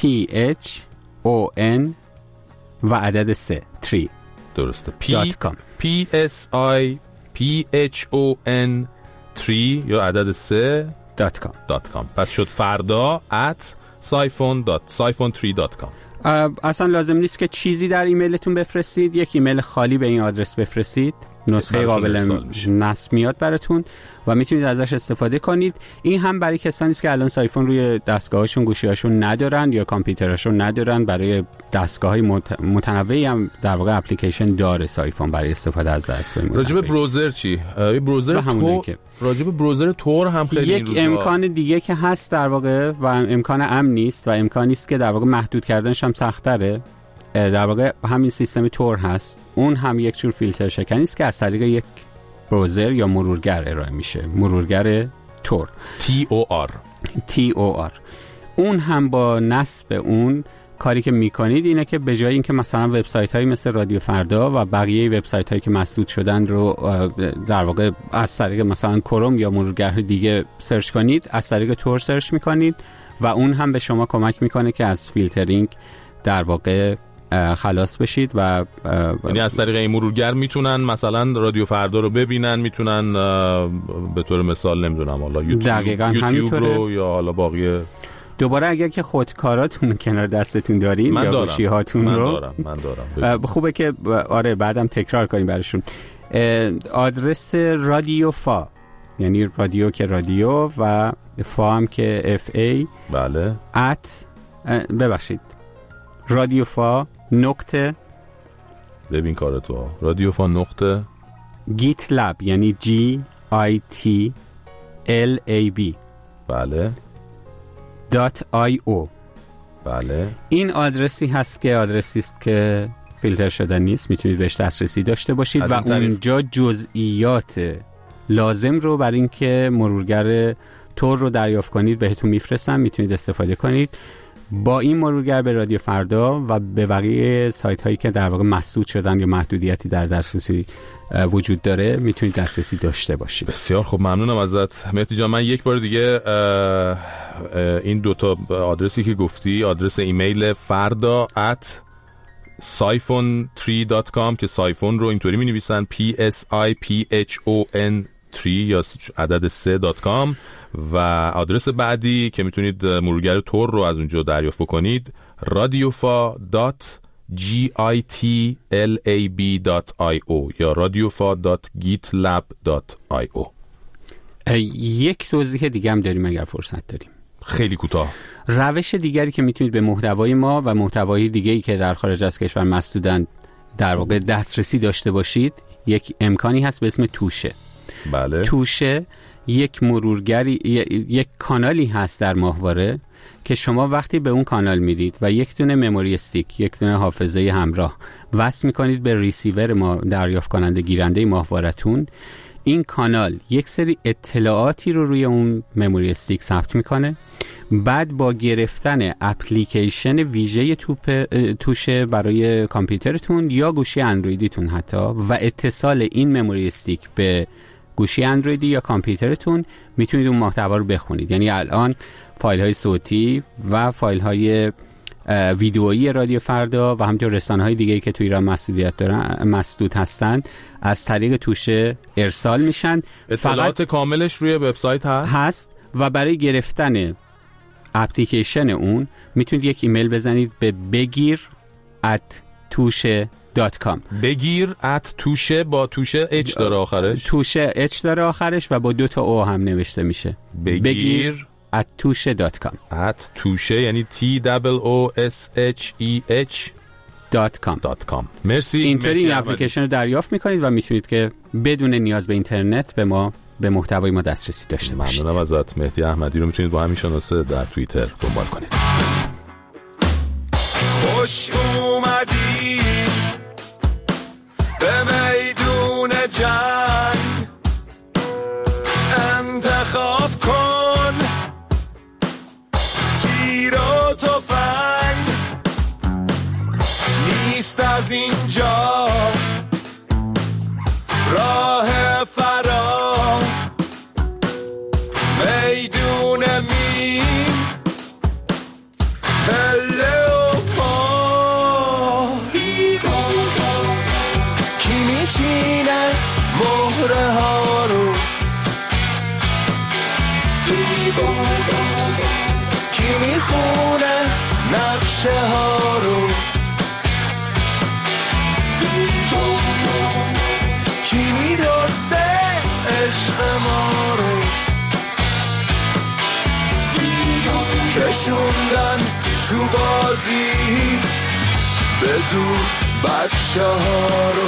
PHON و عدد 3 درسته. PSI PHON 3 یا عدد 3.com. پس شد فردا @siphon3.com. اصلا لازم نیست که چیزی در ایمیلتون بفرستید، یک ایمیل خالی به این آدرس بفرستید، نسخه قابل نصب میاد براتون و میتونید ازش استفاده کنید. این هم برای کسانی است که الان سایفون روی دستگاهاشون، گوشی‌هاشون ندارن یا کامپیوترشون ندارن. برای دستگاه‌های متنوعی هم در واقع اپلیکیشن داره سایفون برای استفاده از دستگاه. راجب بروزر چی؟ راجب بروزر تور هم خیلی یک امکان دیگه که هست در واقع و امکان امنی است و امکانی است که در واقع محدود کردنش هم سخت‌تره. در واقع همین سیستم تور هست. اون هم یک جور فیلتر شکنی است که از طریق یک بروزر یا مرورگر ارائه میشه. مرورگر تور TOR. اون هم با نصب اون کاری که میکنید اینه که به جای اینکه مثلا وبسایت هایی مثل رادیو فردا و بقیه وبسایت هایی که مسدود شدن رو در واقع از طریق مثلا کروم یا مرورگر دیگه سرچ کنید، از طریق تور سرچ میکنید و اون هم به شما کمک میکنه که از فیلترینگ در واقع خلاص بشید و یعنی از طریق این مرورگر میتونن مثلا رادیو فردا رو ببینن، میتونن به طور مثال نمیدونم حالا یوتیوب رو یا حالا باقی. دوباره اگر که خودکاراتون کنار دستتون دارین یا گوشی‌هاتون رو من دارم خوبه که آره بعدم تکرار کنیم براشون. آدرس رادیو فا، یعنی رادیو که رادیو و فا هم که FA بله ببخشید رادیوفا نقطه ببین کار تو رادیوفا نقطه GitLab یعنی GITLAB بله .io بله. این آدرسی هست که آدرسی است که فیلتر شده نیست، میتونید بهش دسترسی داشته باشید و اونجا جزئیات لازم رو برای اینکه مرورگر تور رو دریافت کنید بهتون میفرستم، میتونید استفاده کنید. با این مرورگر به رادیو فردا و به بقیه سایت هایی که در واقع مسدود شدن یا محدودیتی در دسترسی وجود داره میتونید دسترسی داشته باشید. بسیار خوب، ممنونم ازت مهدی جان. من یک بار دیگه این دوتا آدرسی که گفتی، آدرس ایمیل farda@siphon3.com که سایفون رو اینطوری می نویسن PSIPHON 3 یا عدد 3.com، و آدرس بعدی که میتونید مرورگر تور رو از اونجا دریافت بکنید radiofa.gitlab.io یا radiofa.gitlab.io. یک توضیح دیگه هم داریم اگر فرصت داریم، خیلی کوتاه. روش دیگری که میتونید به محتوای ما و محتوای دیگه‌ای که در خارج از کشور مسدودن در واقع دسترسی داشته باشید، یک امکانی هست به اسم توشه. بله. توشه یک مرورگری، یک کانالی هست در ماهواره که شما وقتی به اون کانال میرید و یک دونه مموری استیک، یک دونه حافظه همراه وصل میکنید به ریسیور ما دریافت کننده گیرنده ماهوارتون، این کانال یک سری اطلاعاتی رو روی اون مموری استیک ثبت میکنه. بعد با گرفتن اپلیکیشن ویژه توشه برای کامپیوترتون یا گوشی اندرویدیتون حتی و اتصال این مموری استیک به گوشی اندرویدی یا کامپیوترتون میتونید اون محتوا رو بخونید. یعنی الان فایل های صوتی و فایل های ویدئویی رادیو فردا و همینطور رسانه‌های دیگه‌ای که توی ایران مسدود هستن از طریق توشه ارسال میشن. اطلاعات کاملش روی وبسایت هست و برای گرفتن اپلیکیشن اون میتونید یک ایمیل بزنید به begir@tushe.com. begir@tushe با توشه اچ داره آخرش، توشه اچ داره آخرش و با 2 او هم نوشته میشه. begir@tushe.com. @tushe یعنی TOOSHEH.com. مرسی. اینطوری این اپلیکیشن رو دریافت میکنید و میتونید که بدون نیاز به اینترنت به محتوای ما دسترسی داشته باشید. ممنونم ازت مهدی احمدی رو میتونید با همین شناسه در توییتر دنبال کنید. خوش اومدی به میدون جنگ، انتخاب کن تیر و تفنگ، نیست از اینجا راه فرار، میدون مین پله و پا، کی میچینه مهره ها رو، کی میخونه نقشه ها رو، کی میدوسته عشق ما رو، کشوندن تو بازی به زور بچه ها رو.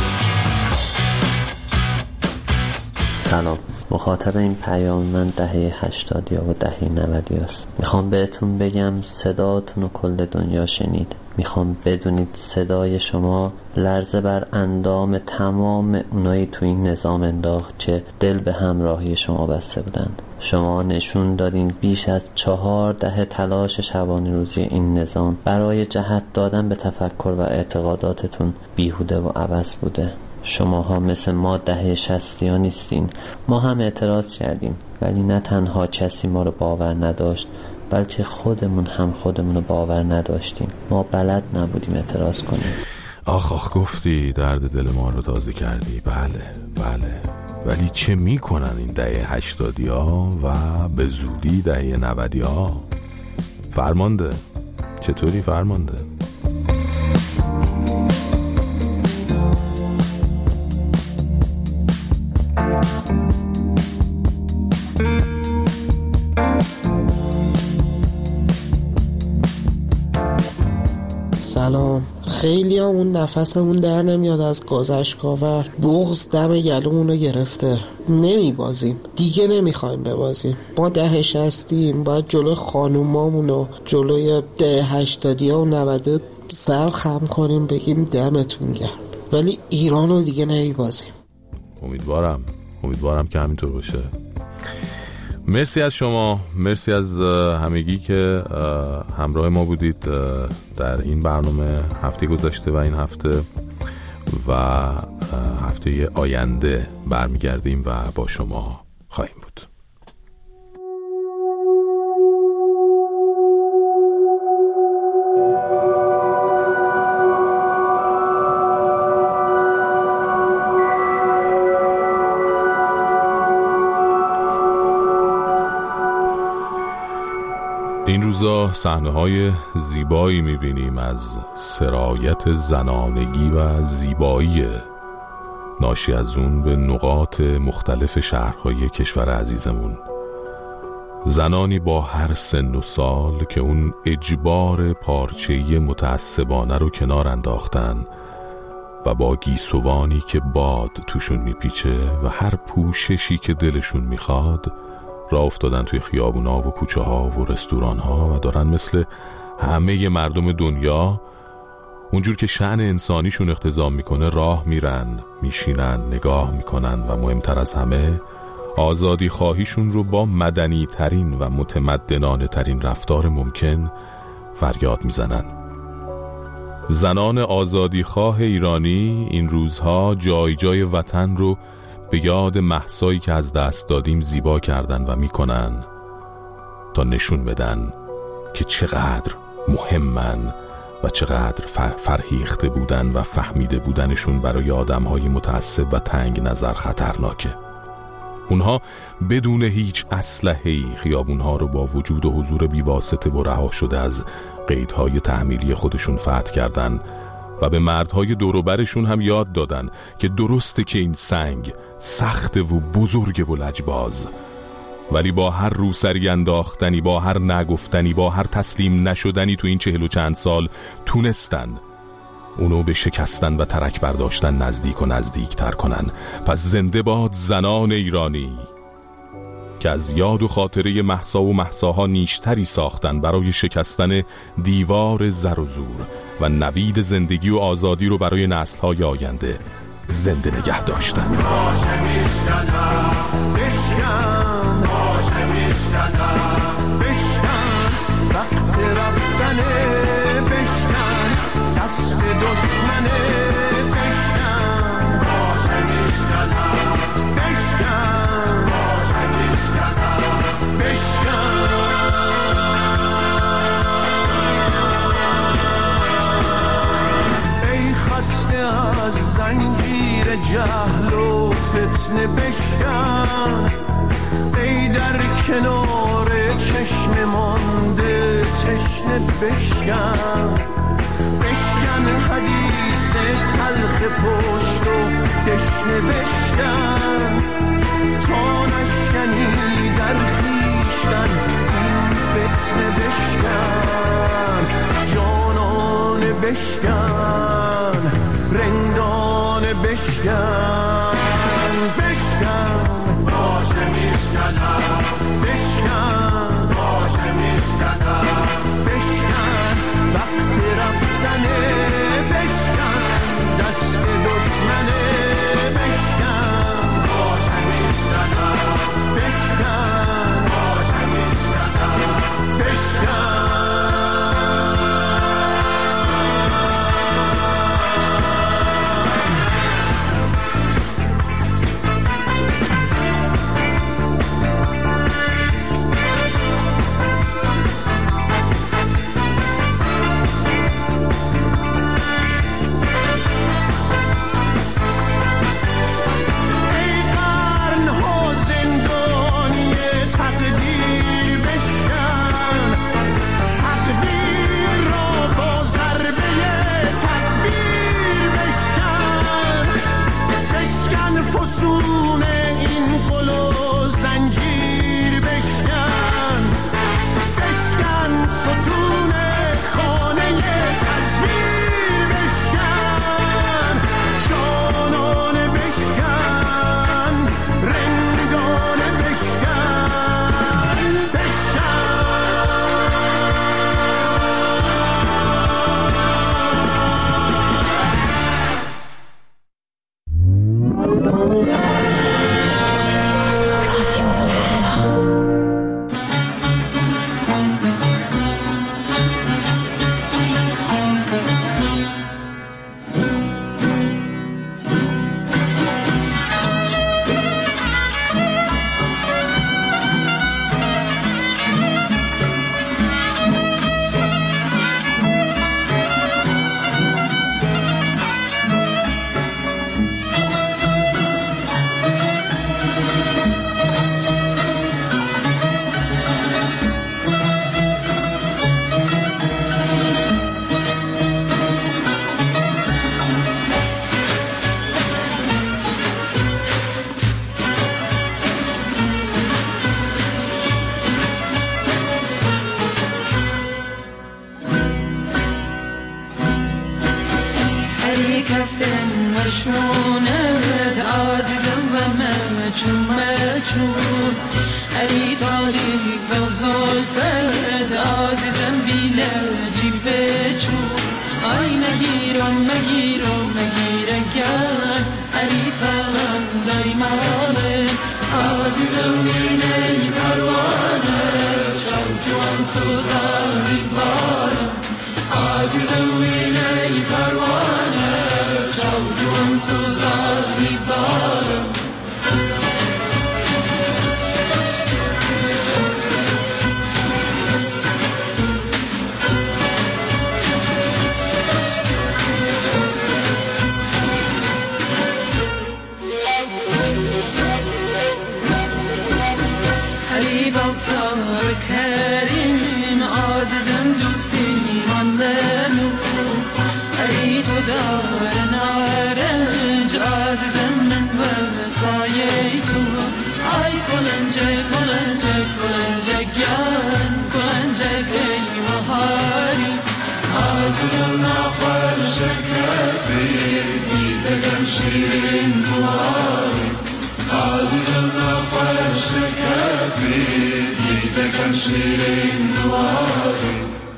سلام، مخاطب این پیام من دهه 80 و دهه 90 است. میخوام بهتون بگم صداتون رو کل دنیا شنید. میخوام بدونید صدای شما لرزه بر اندام تمام اونایی تو این نظام انداخت که دل به همراهی شما بسته بودند. شما نشون دادین بیش از 4 دهه تلاش شبانه روزی این نظام برای جهت دادن به تفکر و اعتقاداتتون بیهوده و عبث بوده. شماها مثل ما دهه 60 نیستین. ما هم اعتراض کردیم ولی نه تنها کسی ما رو باور نداشت بلکه خودمون هم خودمون رو باور نداشتیم. ما بلد نبودیم اعتراض کنیم. آخ گفتی درد دل ما رو تازه کردی. بله ولی چه میکنن این دهه 80ها و به زودی دهه 90ها؟ فرمانده چطوری فرمانده؟ سلام. خیلی همون نفسمون در نمیاد از گذشتگاور. بغض دم گلومون رو گرفته. نمیبازیم دیگه، نمیخوایم ببازیم. ما دهه 60 باید جلوی خانومامون و جلوی دهه 80 و 90 سر خم کنیم بگیم دمتون گرم، ولی ایران رو دیگه نمیبازیم. امیدوارم که همینطور باشه. مرسی از شما، مرسی از همگی که همراه ما بودید در این برنامه هفته گذشته و این هفته و هفته آینده برمیگردیم و با شما خواهیم بود. این روزا صحنه‌های زیبایی می‌بینیم از سرایت زنانگی و زیبایی ناشی از اون به نقاط مختلف شهرهای کشور عزیزمون. زنانی با هر سن و سال که اون اجبار پارچه‌ای متعصبانه رو کنار انداختن و با گیسوانی که باد توشون میپیچه و هر پوششی که دلشون میخواد راه افتادن توی خیابونا و کوچه ها و رستوران ها و دارن مثل همه مردم دنیا اونجور که شأن انسانیشون اقتضا میکنه راه میرن، میشینن، نگاه میکنن و مهمتر از همه آزادی خواهیشون رو با مدنی ترین و متمدنانه ترین رفتار ممکن فریاد میزنن. زنان آزادی خواه ایرانی این روزها جای جای وطن رو به یاد مهسایی که از دست دادیم زیبا کردن و میکنن تا نشون بدن که چقدر مهمن و چقدر فرهیخته بودن و فهمیده بودنشون برای آدمهای متعصب و تنگ نظر خطرناکه. اونها بدون هیچ اسلحه‌ای خیابونها رو با وجود و حضور بیواسطه و رها شده از قیدهای تحمیلی خودشون فتح کردن و به مردهای دوروبرشون هم یاد دادن که درسته که این سنگ سخت و بزرگ و لجباز، ولی با هر روسری انداختنی، با هر نگفتنی، با هر تسلیم نشدنی تو این 40 و چند سال تونستن اونو به شکستن و ترک برداشتن نزدیک و نزدیکتر کنن. پس زنده باد زنان ایرانی که از یاد و خاطره مهسا و مهساها نیشتری ساختن برای شکستن دیوار زر و زور و نوید زندگی و آزادی رو برای نسل‌های آینده زنده نگه داشتن. وقت رفتنه بشکن، دست دشمنه بشکن، باشه میشکنم بشکن، باشه میشکنم بشکن. ای خسته از زنجیر جهل و فتنه بشکن، ای در کنار چشم مانده تشنه بشکن، بشکن حدیث تلخ پشت و دشنه بشکن، تا نشکنی در خویشتن این فتنه بشکن. جانانه بشکن، رندانه بشکن، بشکن باشه میشکنم، بشکن باشه میشکنم، بشکن وقت رفتنه بشکن، دست دشمنه بشکن، باشه میشکنم، بشکن باشه میشکنم، بشکن. چشمونت عزیزم و مچون ای تاریک و زلفت عزیزم بیلجی بچون آی مگیرم ای تاهم دایمانه عزیزم بینه پروانه چون سوزانی بارم عزیزم بینه پروانه چون سوزانی بارم کریم عزیزم دوستی ماندنو ای تو دار نارنج عزیزم من وسایه تو ای کلنجک ای بهاری عزیزم نخور شکفی دیدگم شیرین زواری عزیزم نخور شکفی دیدگم شیرین زواری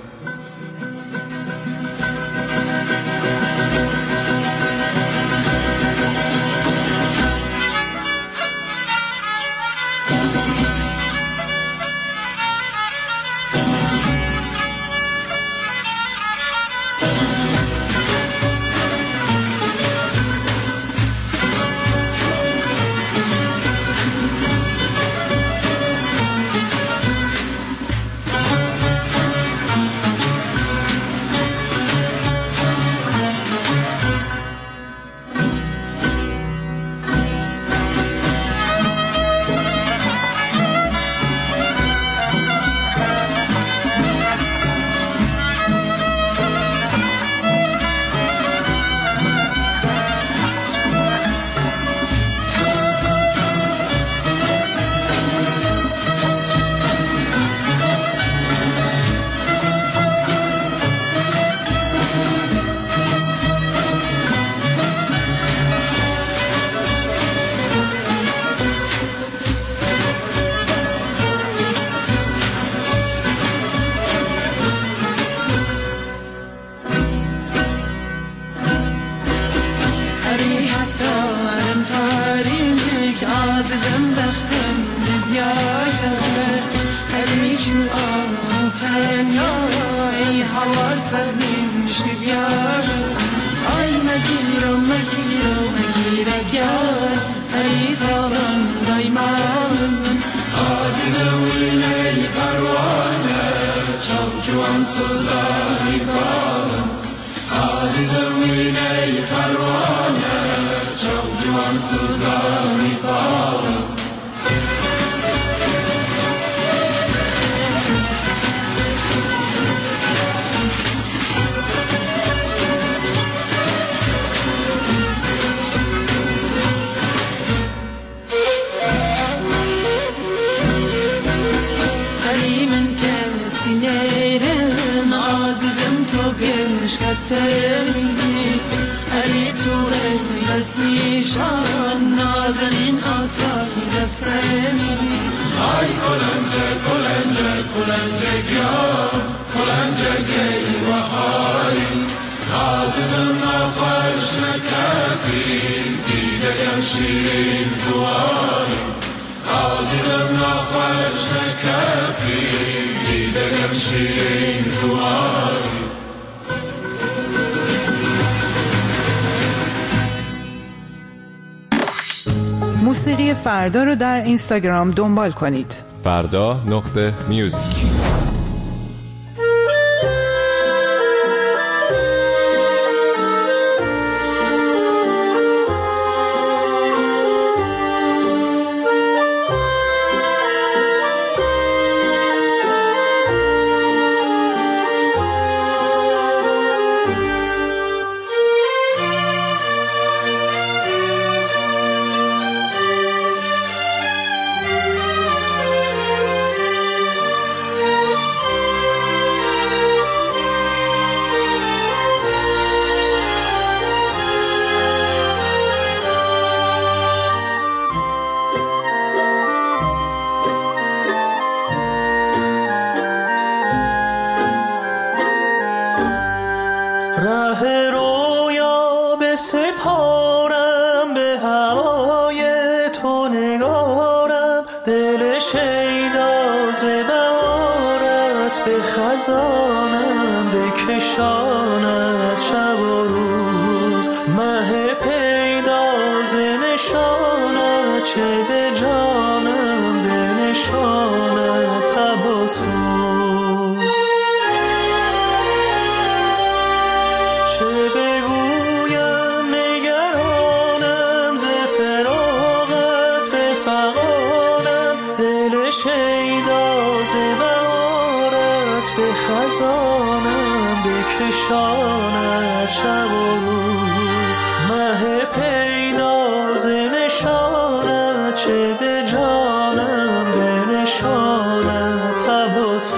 موسیقی فردا رو در اینستاگرام دنبال کنید. فردا.music. بسپارم به هوای تو نگارم، دل شیدا ز بهارت به خزانم بکشاند شب و روز. مه پیدا ز نشانت چه به جانم بنشاند تب و سوز. چه بگویم نگرانم ز فراقت به فغانم، دل شیدا ز بهارت به خزانم بکشاند شب و روز. مه پیدا ز نشانت چه به جانم بنشاند تب و سوز.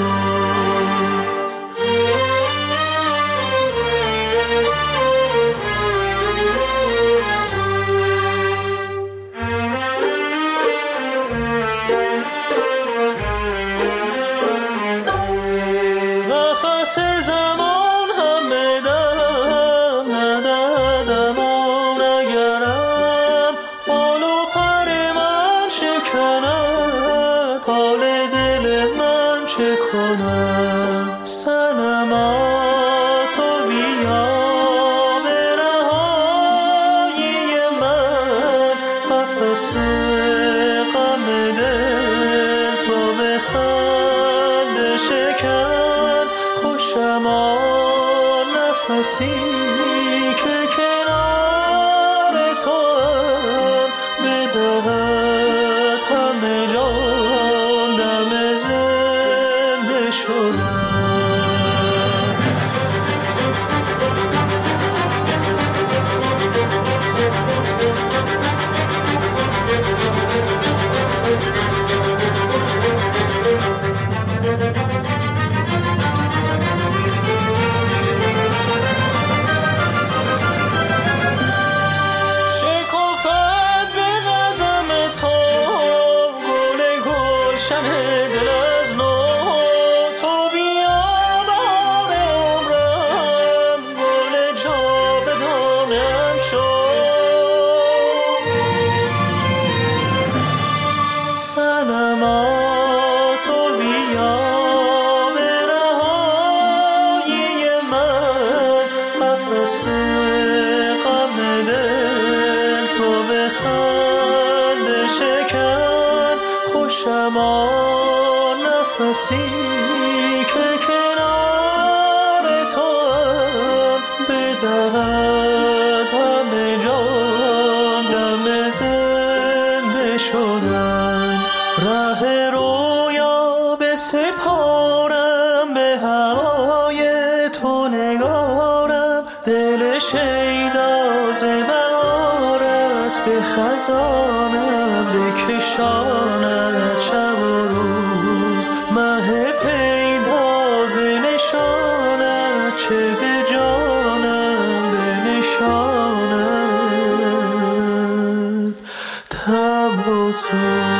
قفس زمان هم بدم ندادم و نگرم، بال و پر من شکند، حال دل من چه کنم. صنما تو بیا به رهایی من، قفس غم دل تو به خنده شکن. خوشم آن نفسی که کنار توام، بدهد همه جان دم زنده شدن. شکفت به قدم تو گل گلشن دل از نو، تو بیا بهار عمرم گل جاودانم شو. صنما تو بیا به رهایی من، قفس غم دل تو به خنده شکن. خوشم آن نفسی که کنار توام، بدهد همه جان دم زنده شدن. ره رویا بسپارم به هوای تو نگارم، دل شیدا ز بهارت به خزانم بکشاند شب و روز. مه پیدا ز نشانت چه به جانم بنشاند تب و سوز.